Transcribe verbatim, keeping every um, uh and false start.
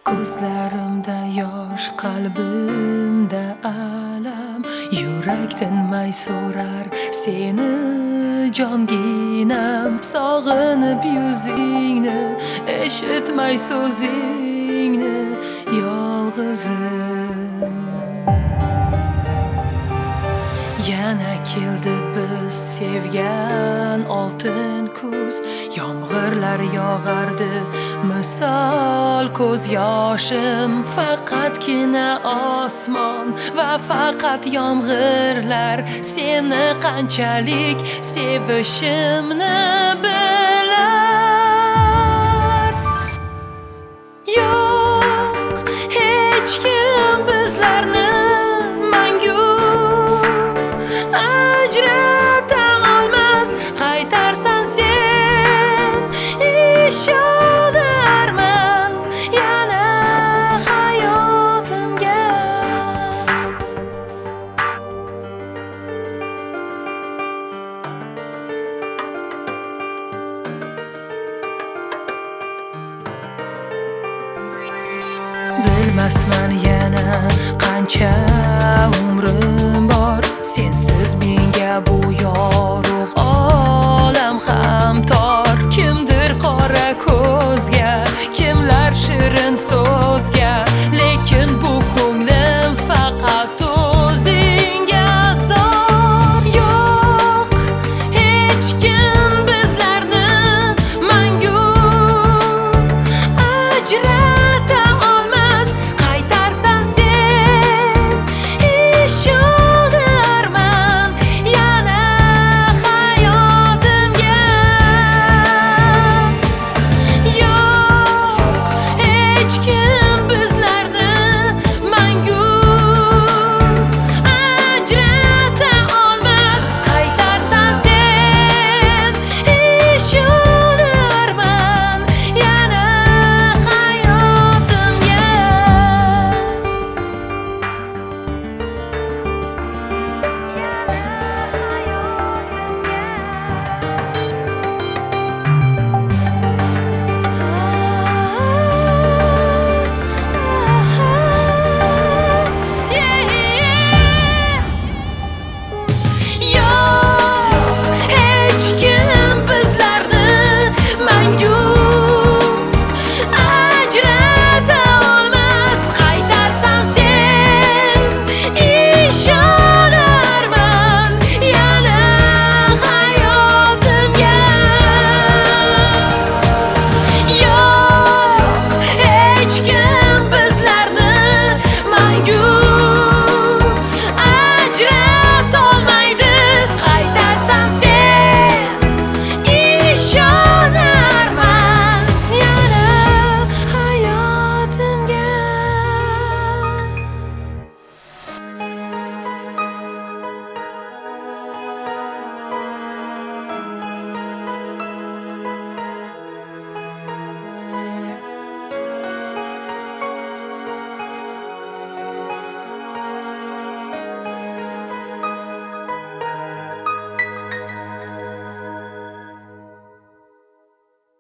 Ko'zlarimda yosh, qalbimda alam, yurak tinmay so'rar seni jonginam. Sog'inib yuzingni, eshitmay so'zingni yolg'izim. Yana keldi biz sevgan oltin kuz, yomg'irlar yog'ardi misol ko'z yoshim. Faqatgina osmon va faqat yomg'irlar seni qanchalik sevishimni bilar. Yo'q, hech kim bizlarni mangu ajrata olmas. Qaytarsan sen, ishonarman yana hayotimga. Bilmasman yana qancha